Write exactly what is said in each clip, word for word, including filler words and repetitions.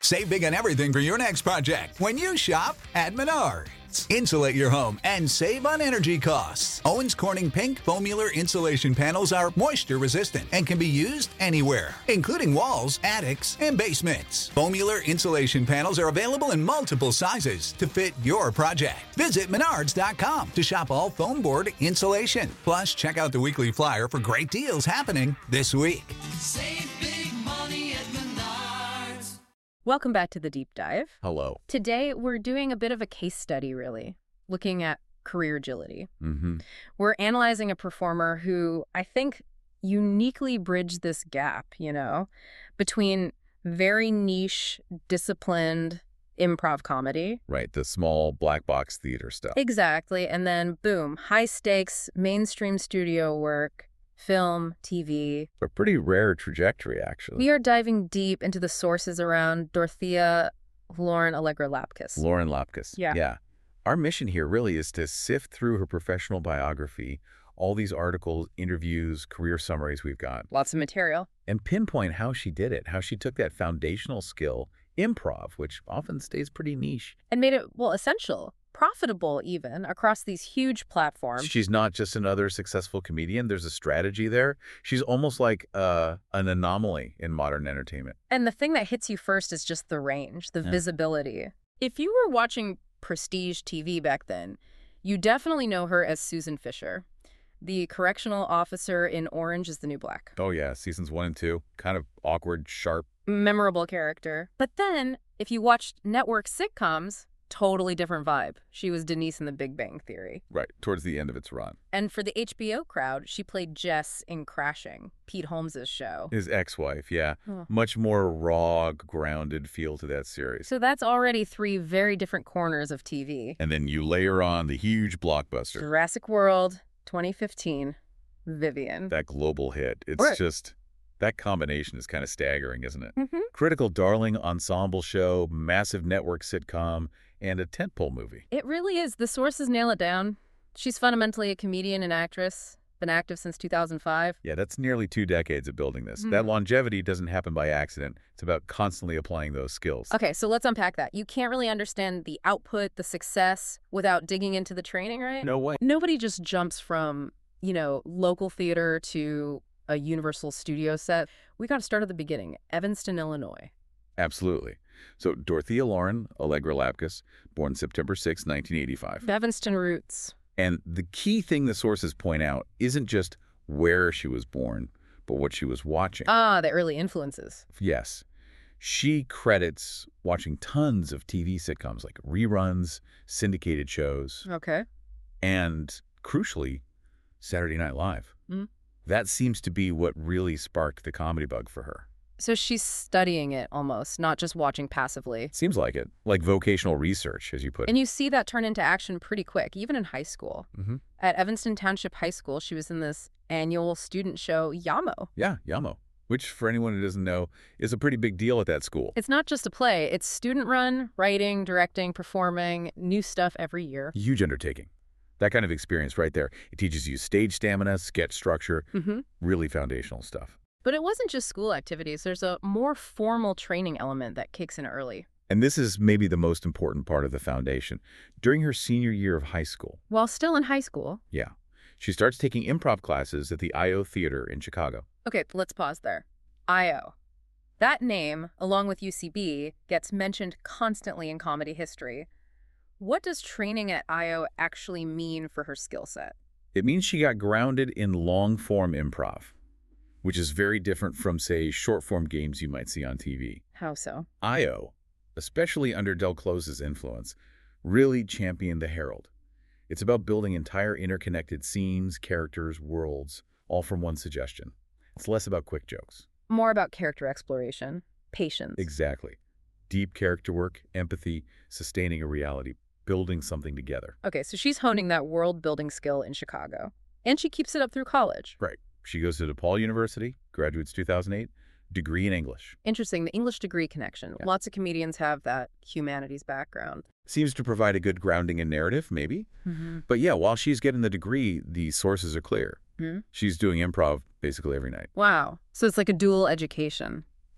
Save big on everything for your next project when you shop at Menards. Insulate your home and save on energy costs. Owens Corning Pink Foamular insulation panels are moisture resistant and can be used anywhere, including walls, attics, and basements. Foamular insulation panels are available in multiple sizes to fit your project. Visit Menards dot com to shop all foam board insulation. Plus, check out the weekly flyer for great deals happening this week. Save big money at Menards. Welcome back to The Deep Dive. Hello. Today, we're doing a bit of a case study, really, looking at career agility. Mm-hmm. We're analyzing a performer who I think uniquely bridged this gap, you know, between very niche, disciplined improv comedy. Right, the small black box theater stuff. Exactly. And then, boom, high stakes, mainstream studio work, film, T V. A pretty rare trajectory, actually. We are diving deep into the sources around Dorothea Lauren Allegra Lapkus. Lauren Lapkus. Yeah. Yeah. Our mission here really is to sift through her professional biography, all these articles, interviews, career summaries we've got, Lots of material. and pinpoint how she did it, how she took that foundational skill, improv, which often stays pretty niche. And made it, well, essential, profitable even, across these huge platforms. She's not just another successful comedian. There's a strategy there. She's almost like uh, an anomaly in modern entertainment. And the thing that hits you first is just the range, the Yeah. visibility. If you were watching prestige T V back then, you definitely know her as Susan Fisher, the correctional officer in Orange is the New Black. Oh, yeah, seasons one and two. Kind of awkward, sharp. Memorable character. But then, if you watched network sitcoms, totally different vibe. She was Denise in The Big Bang Theory. Right, towards the end of its run. And for the H B O crowd, she played Jess in Crashing, Pete Holmes' show. His ex-wife, yeah. Huh. Much more raw, grounded feel to that series. So that's already three very different corners of T V. And then you layer on the huge blockbuster, Jurassic World, twenty fifteen, Vivian. that global hit. It's Right. just, that combination is kind of staggering, isn't it? Mm-hmm. Critical darling ensemble show, massive network sitcom, and a tentpole movie. It really is. The sources nail it down. She's fundamentally a comedian and actress, been active since two thousand five. Yeah, that's nearly two decades of building this. Mhm. That longevity doesn't happen by accident. It's about constantly applying those skills. Okay, so let's unpack that. You can't really understand the output, the success, without digging into the training, right? No way. Nobody just jumps from, you know, local theater to a Universal Studio set. We got to start at the beginning. Evanston, Illinois. Absolutely. So Dorothea Lauren Allegra Lapkus, born September sixth, nineteen eighty-five. Evanston roots. And the key thing the sources point out isn't just where she was born, but what she was watching. Ah, the early influences. Yes. She credits watching tons of T V sitcoms like reruns, syndicated shows, Okay. and, crucially, Saturday Night Live. Mm. That seems to be what really sparked the comedy bug for her. So she's studying it almost, not just watching passively. Seems like it. Like vocational research, as you put it. And you see that turn into action pretty quick, even in high school. Mm-hmm. At Evanston Township High School, she was in this annual student show, Yamo. Yeah, Yamo. Which, for anyone who doesn't know, is a pretty big deal at that school. It's not just a play. It's student-run, writing, directing, performing, new stuff every year. Huge undertaking. That kind of experience right there. It teaches you stage stamina, sketch structure, Mm-hmm. really foundational stuff. But it wasn't just school activities. There's a more formal training element that kicks in early. And this is maybe the most important part of the foundation. During her senior year of high school, While still in high school. yeah, she starts taking improv classes at the I O Theater in Chicago. Okay, let's pause there. I O. That name, along with U C B, gets mentioned constantly in comedy history. What does training at I O actually mean for her skill set? It means she got grounded in long-form improv, which is very different from, say, short-form games you might see on T V. How so? I O, especially under Del Close's influence, really championed the Herald. It's about building entire interconnected scenes, characters, worlds, all from one suggestion. It's less about quick jokes. More about character exploration, patience. Exactly. Deep character work, empathy, sustaining a reality, building something together. Okay, so she's honing that world-building skill in Chicago. And she keeps it up through college. Right. She goes to DePaul University, graduates two thousand eight, degree in English. Interesting, the English degree connection. Yeah. Lots of comedians have that humanities background. Seems to provide a good grounding in narrative, maybe. Mm-hmm. But yeah, while she's getting the degree, the sources are clear. Hmm? She's doing improv basically every night. Wow. So it's like a dual education.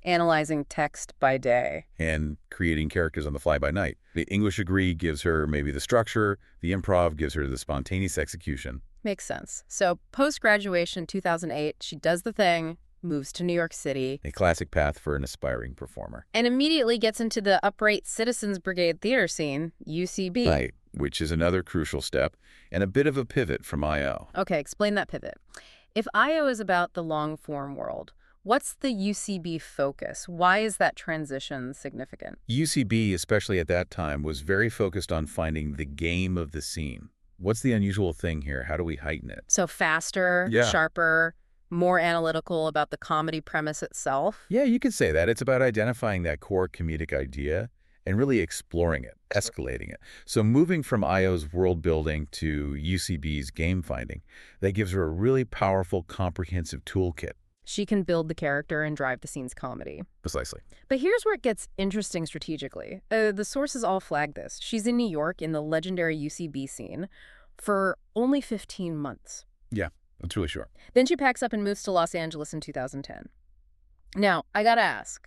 Analyzing text by day. and creating characters on the fly by night. The English degree gives her maybe the structure, the improv gives her the spontaneous execution. Makes sense. So post-graduation, two thousand eight, she does the thing, moves to New York City, A classic path for an aspiring performer. and immediately gets into the Upright Citizens Brigade theater scene, U C B. Right, which is another crucial step and a bit of a pivot from I O. Okay, explain that pivot. If I O is about the long-form world, what's the U C B focus? Why is that transition significant? U C B, especially at that time, was very focused on finding the game of the scene. What's the unusual thing here? How do we heighten it? So faster, Yeah. sharper, more analytical about the comedy premise itself? Yeah, you could say that. It's about identifying that core comedic idea and really exploring it, escalating it. So moving from I O's world building to U C B's game finding, that gives her a really powerful, comprehensive toolkit. She can build the character and drive the scene's comedy. Precisely. But here's where it gets interesting strategically. Uh, the sources all flag this. She's in New York in the legendary U C B scene for only fifteen months. Yeah, that's really short. Then she packs up and moves to Los Angeles in two thousand ten. Now, I gotta ask,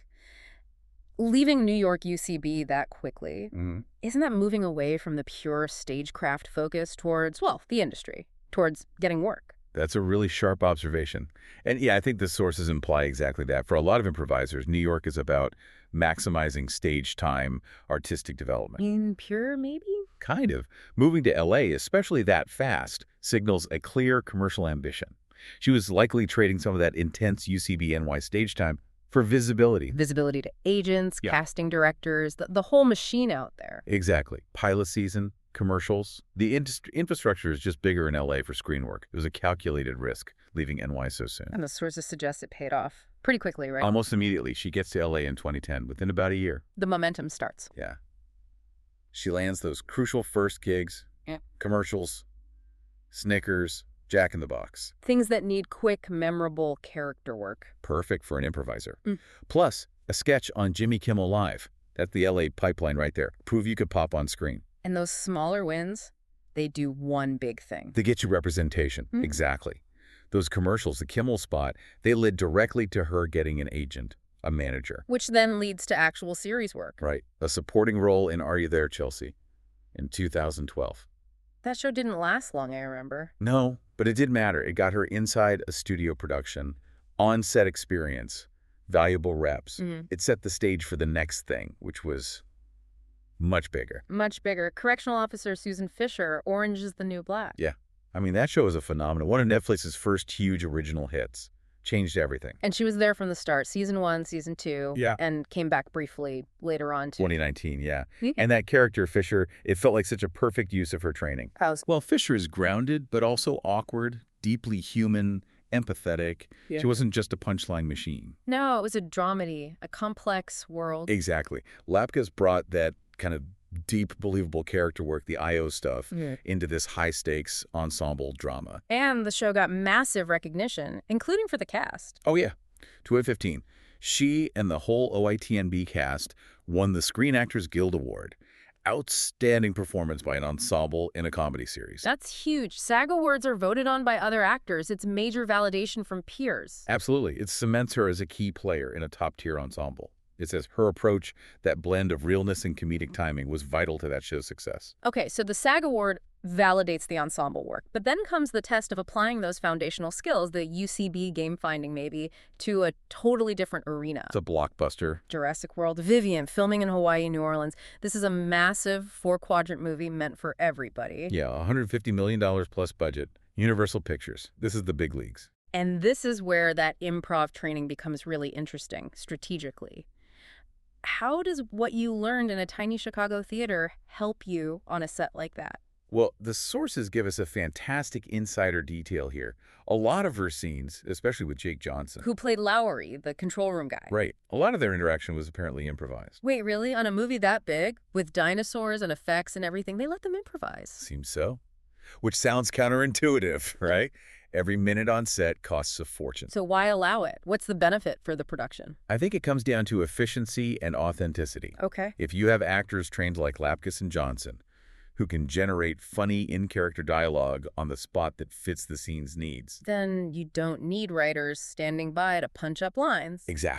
leaving New York U C B that quickly, Mm-hmm. isn't that moving away from the pure stagecraft focus towards, well, the industry, towards getting work? That's a really sharp observation. And yeah, I think the sources imply exactly that. For a lot of improvisers, New York is about maximizing stage time, artistic development. In pure, maybe? Kind of. Moving to L A, especially that fast, signals a clear commercial ambition. She was likely trading some of that intense U C B N Y stage time for visibility. Visibility to agents, Yeah. casting directors, the, the whole machine out there. Exactly. Pilot season, commercials. The industry, infrastructure is just bigger in L A for screen work. It was a calculated risk leaving N Y so soon. And the sources suggest it paid off pretty quickly, right? Almost immediately, she gets to L A in twenty ten, within about a year. the momentum starts. Yeah. She lands those crucial first gigs, Yeah. commercials, Snickers, Jack in the Box. Things that need quick, memorable character work. Perfect for an improviser. Mm. Plus, a sketch on Jimmy Kimmel Live. That's the L A pipeline right there. Prove you could pop on screen. And those smaller wins, they do one big thing. They get you representation. Mm. Exactly. Those commercials, the Kimmel spot, they led directly to her getting an agent, a manager. Which then leads to actual series work. Right. A supporting role in Are You There, Chelsea? In two thousand twelve. That show didn't last long, I remember. No, but it did matter. It got her inside a studio production, on-set experience, valuable reps. Mhm. It set the stage for the next thing, which was much bigger. Much bigger. Correctional Officer Susan Fisher, Orange is the New Black. Yeah. I mean, that show was a phenomenon. One of Netflix's first huge original hits. Changed everything. And she was there from the start, season one, season two, Yeah. and came back briefly later on too. twenty nineteen, yeah. Yeah. And that character, Fisher, it felt like such a perfect use of her training. How's- Well, Fisher is grounded, but also awkward, deeply human, empathetic. Yeah. She wasn't just a punchline machine. No, it was a dramedy, a complex world. Exactly. Lapkus brought that kind of deep, believable character work, the I O stuff, Mhm. into this high-stakes ensemble drama. And the show got massive recognition, including for the cast. Oh, yeah. twenty fifteen. She and the whole O I T N B cast won the Screen Actors Guild Award. Outstanding performance by an ensemble in a comedy series. That's huge. SAG Awards are voted on by other actors. It's major validation from peers. Absolutely. It cements her as a key player in a top-tier ensemble. It says her approach, that blend of realness and comedic timing, was vital to that show's success. Okay, so the SAG Award validates the ensemble work, but then comes the test of applying those foundational skills, the U C B game finding maybe, to a totally different arena. It's a blockbuster. Jurassic World, Vivian, filming in Hawaii, New Orleans. This is a massive four-quadrant movie meant for everybody. Yeah, one hundred fifty million dollars plus budget. Universal Pictures. This is the big leagues. And this is where that improv training becomes really interesting, strategically. How does what you learned in a tiny Chicago theater help you on a set like that? Well, the sources give us a fantastic insider detail here. A lot of her scenes, especially with Jake Johnson. Who played Lowry, the control room guy? Right. A lot of their interaction was apparently improvised. Wait, really? On a movie that big, with dinosaurs and effects and everything, they let them improvise? Seems so. Which sounds counterintuitive, right? Every minute on set costs a fortune. So why allow it? What's the benefit for the production? I think it comes down to efficiency and authenticity. Okay. If you have actors trained like Lapkus and Johnson, who can generate funny in-character dialogue on the spot that fits the scene's needs. Then you don't need writers standing by to punch up lines. Exactly.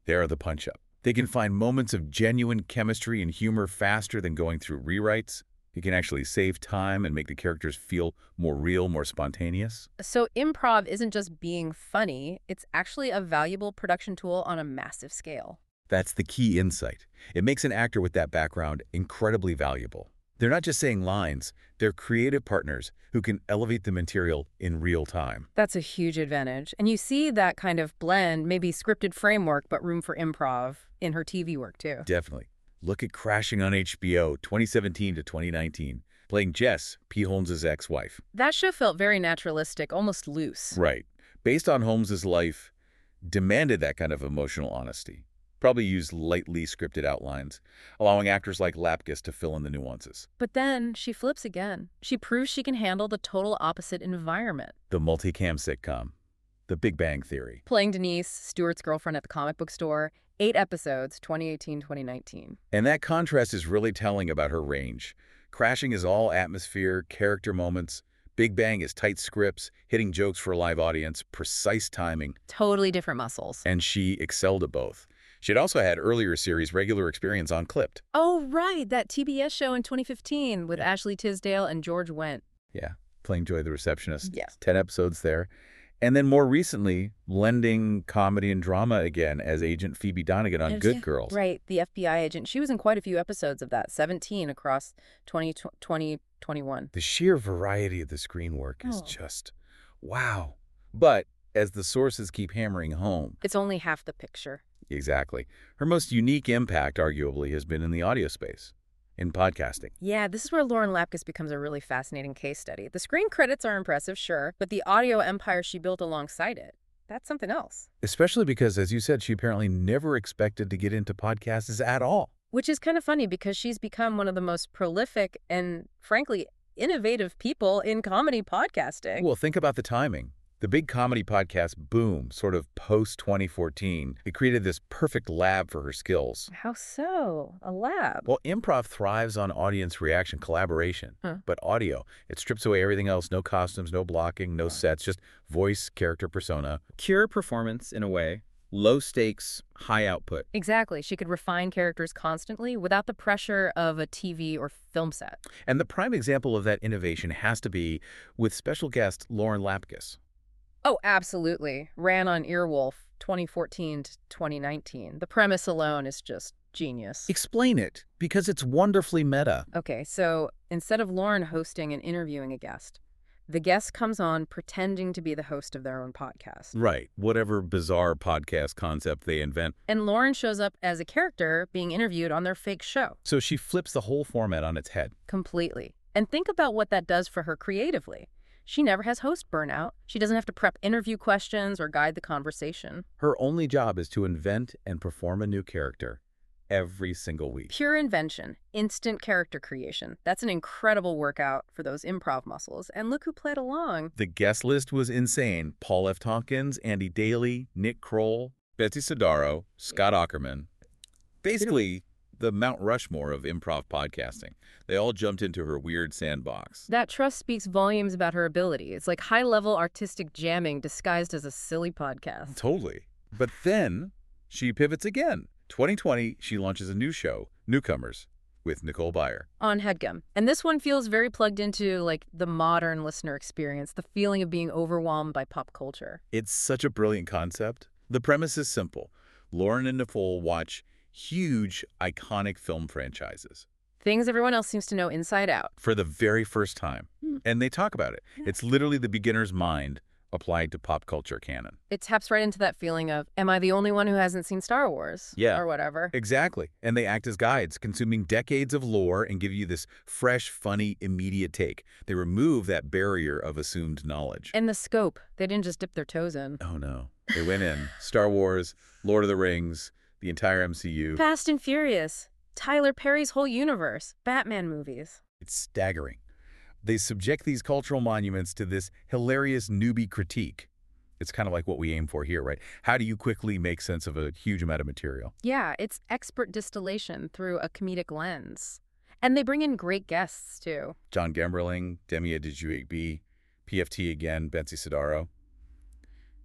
They are the punch-up. They can find moments of genuine chemistry and humor faster than going through rewrites. It can actually save time and make the characters feel more real, more spontaneous. So improv isn't just being funny, it's actually a valuable production tool on a massive scale. That's the key insight. It makes an actor with that background incredibly valuable. They're not just saying lines, they're creative partners who can elevate the material in real time. That's a huge advantage. And you see that kind of blend, maybe scripted framework, but room for improv in her T V work too. Definitely. Look at Crashing on H B O, twenty seventeen to twenty nineteen, playing Jess, Pete Holmes' ex-wife. That show felt very naturalistic, almost loose. Right. Based on Holmes' life, demanded that kind of emotional honesty. Probably used lightly scripted outlines, allowing actors like Lapkus to fill in the nuances. But then she flips again. She proves she can handle the total opposite environment. The multicam sitcom, The Big Bang Theory. Playing Denise, Stewart's girlfriend at the comic book store, eight episodes, twenty eighteen to twenty nineteen. And that contrast is really telling about her range. Crashing is all atmosphere, character moments. Big Bang is tight scripts, hitting jokes for a live audience, precise timing. Totally different muscles. And she excelled at both. She had also had earlier series regular experience on Clipped. Oh, right, that T B S show in twenty fifteen with Yeah. Ashley Tisdale and George Wendt. Yeah, playing Joy the Receptionist. Yes. ten episodes there. And then more recently, blending comedy and drama again as Agent Phoebe Donegan on Good Girls. Right, the F B I agent. She was in quite a few episodes of that, seventeen across twenty twenty, twenty-one. The sheer variety of the screen work is Oh. just wow. But as the sources keep hammering home, It's only half the picture. exactly, her most unique impact arguably has been in the audio space, in podcasting. Yeah, this is where Lauren Lapkus becomes a really fascinating case study. The screen credits are impressive, sure, but the audio empire she built alongside it, that's something else. Especially because, as you said, she apparently never expected to get into podcasts at all. Which is kind of funny because she's become one of the most prolific and, frankly, innovative people in comedy podcasting. Well, think about the timing. The big comedy podcast boom, sort of post twenty fourteen, it created this perfect lab for her skills. How so? A lab? Well, improv thrives on audience reaction, collaboration. Huh. But audio, it strips away everything else, no costumes, no blocking, no sets, just voice, character, persona. Pure performance, in a way. Low stakes, high output. Exactly. She could refine characters constantly without the pressure of a T V or film set. And the prime example of that innovation has to be with special guest Lauren Lapkus. Oh, absolutely. Ran on Earwolf twenty fourteen to twenty nineteen. The premise alone is just genius. Explain it, because it's wonderfully meta. Okay, so instead of Lauren hosting and interviewing a guest, the guest comes on pretending to be the host of their own podcast. Right, whatever bizarre podcast concept they invent. And Lauren shows up as a character being interviewed on their fake show. So she flips the whole format on its head. Completely. And think about what that does for her creatively. She never has host burnout. She doesn't have to prep interview questions or guide the conversation. Her only job is to invent and perform a new character every single week. Pure invention, instant character creation. That's an incredible workout for those improv muscles. And look who played along. The guest list was insane. Paul F. Tompkins, Andy Daly, Nick Kroll, Betsy Sidaro, Scott Aukerman. Basically, the Mount Rushmore of improv podcasting. They all jumped into her weird sandbox. That trust speaks volumes about her ability. It's like high-level artistic jamming disguised as a silly podcast. Totally. But then she pivots again. twenty twenty, she launches a new show, Newcomers, with Nicole Byer. On HeadGum. And this one feels very plugged into like the modern listener experience, the feeling of being overwhelmed by pop culture. It's such a brilliant concept. The premise is simple. Lauren and Nicole watch huge, iconic film franchises Things everyone else seems to know inside out. for the very first time. Hmm. And they talk about it. It's literally the beginner's mind applied to pop culture canon. It taps right into that feeling of, am I the only one who hasn't seen Star Wars? Yeah. Or whatever. Exactly. And they act as guides, consuming decades of lore and give you this fresh, funny, immediate take. They remove that barrier of assumed knowledge. And the scope. They didn't just dip their toes in. Oh, no. They went in. Star Wars, Lord of the Rings, the entire M C U. Fast and Furious. Tyler Perry's whole universe. Batman movies. It's staggering. They subject these cultural monuments to this hilarious newbie critique. It's kind of like what we aim for here, right? How do you quickly make sense of a huge amount of material? Yeah, it's expert distillation through a comedic lens. And they bring in great guests, too. John Gemberling, Demi Adejuyigbe, P F T again, Betsy Sidaro.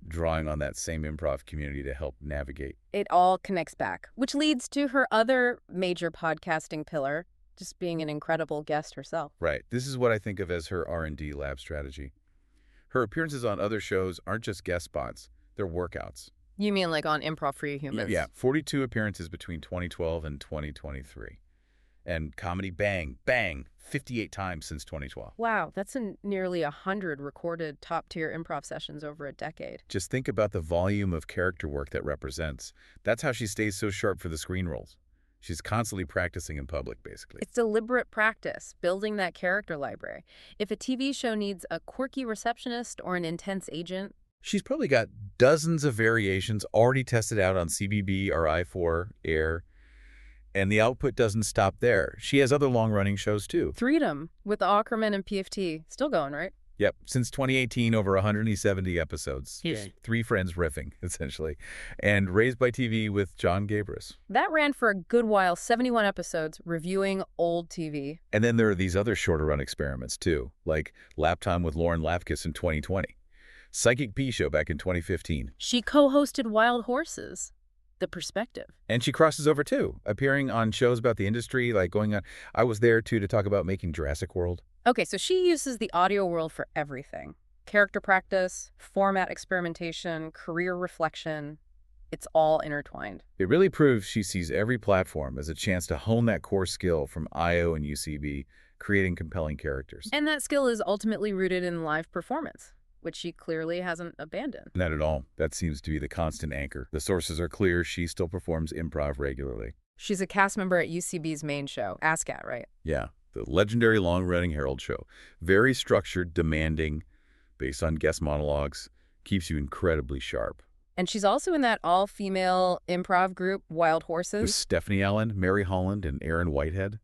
drawing on that same improv community to help navigate. It all connects back, which leads to her other major podcasting pillar, just being an incredible guest herself. Right. This is what I think of as her R and D lab strategy. Her appearances on other shows aren't just guest spots, they're workouts. You mean like on Improv for You Humans? Yeah, forty-two appearances between twenty twelve and twenty twenty-three. And Comedy Bang, Bang, fifty-eight times since twenty twelve. Wow, that's in nearly one hundred recorded top-tier improv sessions over a decade. Just think about the volume of character work that represents. That's how she stays so sharp for the screen roles. She's constantly practicing in public, basically. It's deliberate practice, building that character library. If a T V show needs a quirky receptionist or an intense agent, She's probably got dozens of variations already tested out on C B B or I four Air, and the output doesn't stop there. She has other long-running shows, too. Freedom with the Ackerman and P F T, still going, right? Yep, since twenty eighteen, over one hundred seventy episodes. Yeah. Just three friends riffing, essentially. And Raised by T V with John Gabris. That ran for a good while, seventy-one episodes, reviewing old T V. And then there are these other shorter-run experiments, too, like Lap Time with Lauren Lapkus in twenty twenty. Psychic P Show back in twenty fifteen. She co-hosted Wild Horses, The Perspective. And she crosses over, too, appearing on shows about the industry, like going on... I was there, too, to talk about making Jurassic World. Okay, so she uses the audio world for everything. Character practice, format experimentation, career reflection. It's all intertwined. It really proves she sees every platform as a chance to hone that core skill from I O and U C B, creating compelling characters. And that skill is ultimately rooted in live performance, which she clearly hasn't abandoned. Not at all. That seems to be the constant anchor. The sources are clear. She still performs improv regularly. She's a cast member at U C B's main show, ASCAT, right? Yeah, the legendary long-running Herald show. Very structured, demanding, based on guest monologues, keeps you incredibly sharp. And she's also in that all-female improv group, Wild With Horses. Stephanie Allen, Mary Holland, and Aaron Whitehead.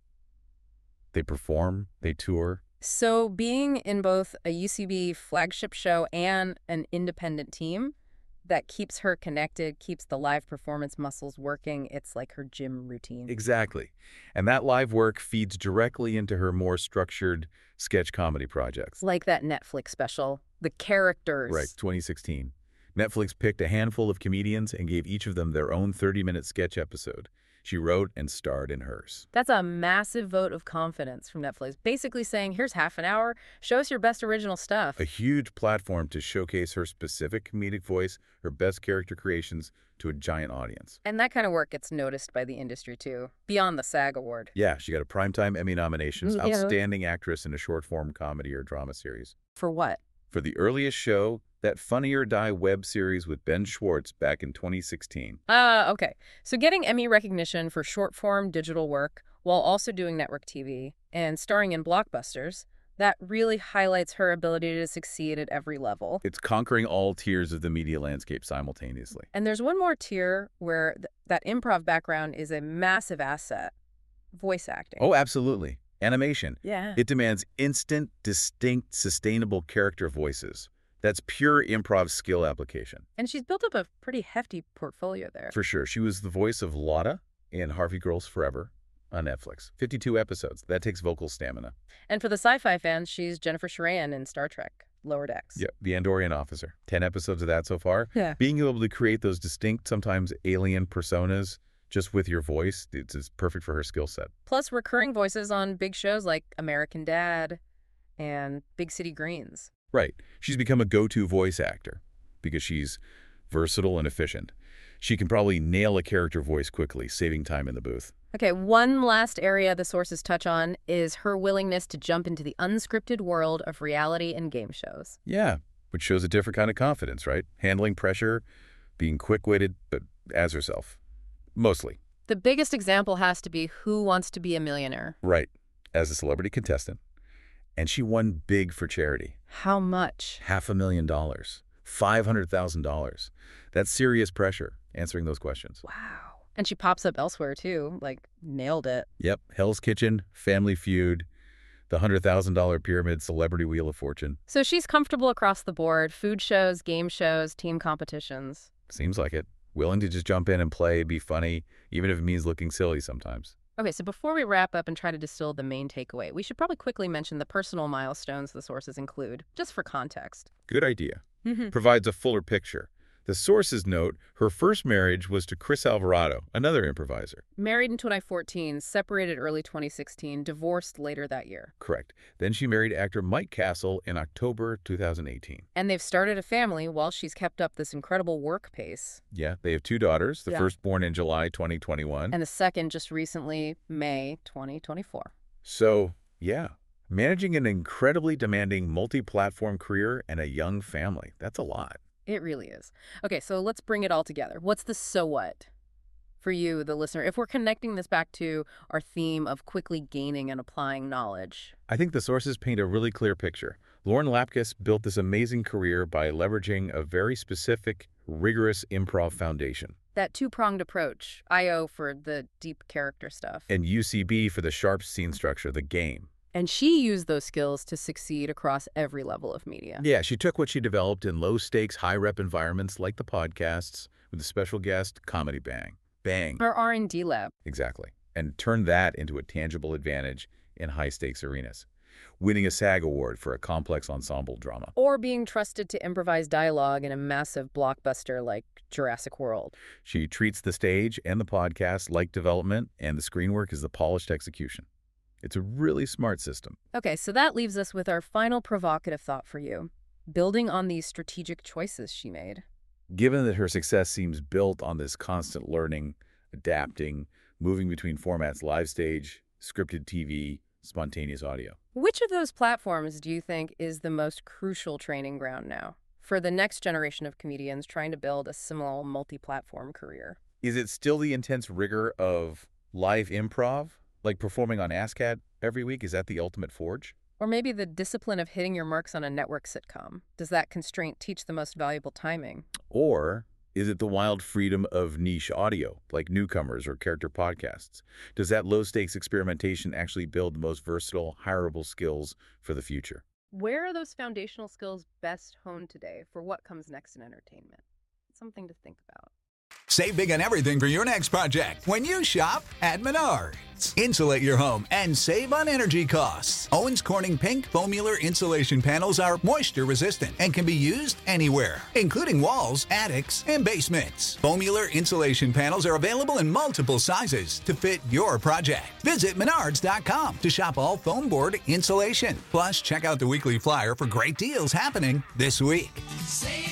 They perform, they tour. So being in both a U C B flagship show and an independent team, that keeps her connected, keeps the live performance muscles working. It's like her gym routine. Exactly. And that live work feeds directly into her more structured sketch comedy projects. Like that Netflix special, The Characters. Right, twenty sixteen. Netflix picked a handful of comedians and gave each of them their own thirty-minute sketch episode. She wrote and starred in hers. That's a massive vote of confidence from Netflix, basically saying, here's half an hour, show us your best original stuff. A huge platform to showcase her specific comedic voice, her best character creations, to a giant audience. And that kind of work gets noticed by the industry, too, beyond the SAG Award. Yeah, she got a Primetime Emmy nomination, Yeah. Outstanding Actress in a Short-Form Comedy or Drama Series. For what? For the earliest show, that Funny or Die web series with Ben Schwartz back in twenty sixteen. Uh, okay. So getting Emmy recognition for short-form digital work while also doing network T V and starring in blockbusters, that really highlights her ability to succeed at every level. It's conquering all tiers of the media landscape simultaneously. And there's one more tier where th- that improv background is a massive asset. Voice acting. Oh, absolutely. Animation. Yeah. It demands instant, distinct, sustainable character voices. That's pure improv skill application. And she's built up a pretty hefty portfolio there. For sure. She was the voice of Lotta in Harvey Girls Forever on Netflix. fifty-two episodes. That takes vocal stamina. And for the sci-fi fans, she's Jennifer Sherayan in Star Trek, Lower Decks. Yeah, The Andorian Officer. Ten episodes of that so far. Yeah. Being able to create those distinct, sometimes alien personas just with your voice, it's, it's perfect for her skill set. Plus recurring voices on big shows like American Dad and Big City Greens. Right. She's become a go-to voice actor because she's versatile and efficient. She can probably nail a character voice quickly, saving time in the booth. Okay, one last area the sources touch on is her willingness to jump into the unscripted world of reality and game shows. Yeah, which shows a different kind of confidence, right? Handling pressure, being quick-witted, but as herself. Mostly. The biggest example has to be Who Wants to Be a Millionaire? Right. As a celebrity contestant. And she won big for charity. How much? Half a million dollars. five hundred thousand dollars. That's serious pressure, answering those questions. Wow. And she pops up elsewhere, too. Like, nailed it. Yep. Hell's Kitchen, Family Feud, the one hundred thousand dollar Pyramid, Celebrity Wheel of Fortune. So she's comfortable across the board. Food shows, game shows, team competitions. Seems like it. Willing to just jump in and play, be funny, even if it means looking silly sometimes. Okay, so before we wrap up and try to distill the main takeaway, we should probably quickly mention the personal milestones the sources include, just for context. Good idea. provides a fuller picture. The sources note her first marriage was to Chris Alvarado, another improviser. Married in twenty fourteen, separated early twenty sixteen, divorced later that year. Correct. Then she married actor Mike Castle in October two thousand eighteen. And they've started a family while she's kept up this incredible work pace. Yeah, they have two daughters, the Yeah. first born in July twenty twenty-one. And the second just recently, May twenty twenty-four. So, yeah, managing an incredibly demanding multi-platform career and a young family, that's a lot. It really is. Okay, so let's bring it all together. What's the so what for you, the listener, if we're connecting this back to our theme of quickly gaining and applying knowledge? I think the sources paint a really clear picture. Lauren Lapkus built this amazing career by leveraging a very specific, rigorous improv foundation. That two-pronged approach, I O for the deep character stuff. And U C B for the sharp scene structure, the game. And she used those skills to succeed across every level of media. Yeah, she took what she developed in low-stakes, high-rep environments like the podcasts with a special guest, Comedy Bang. Bang. Her R and D lab. Exactly. And turned that into a tangible advantage in high-stakes arenas, winning a SAG award for a complex ensemble drama. Or being trusted to improvise dialogue in a massive blockbuster like Jurassic World. She treats the stage and the podcast like development, and the screen work is the polished execution. It's a really smart system. Okay, so that leaves us with our final provocative thought for you, building on these strategic choices she made. Given that her success seems built on this constant learning, adapting, moving between formats, live stage, scripted T V, spontaneous audio. Which of those platforms do you think is the most crucial training ground now for the next generation of comedians trying to build a similar multi-platform career? Is it still the intense rigor of live improv, like performing on ASCAD every week? Is that the ultimate forge? Or maybe the discipline of hitting your marks on a network sitcom? Does that constraint teach the most valuable timing? Or is it the wild freedom of niche audio, like newcomers or character podcasts? Does that low-stakes experimentation actually build the most versatile, hireable skills for the future? Where are those foundational skills best honed today for what comes next in entertainment? Something to think about. Save big on everything for your next project when you shop at Menards. Insulate your home and save on energy costs. Owens Corning Pink Foamular insulation panels are moisture resistant and can be used anywhere, including walls, attics, and basements. Foamular insulation panels are available in multiple sizes to fit your project. Visit Menards dot com to shop all foam board insulation. Plus, check out the weekly flyer for great deals happening this week. Save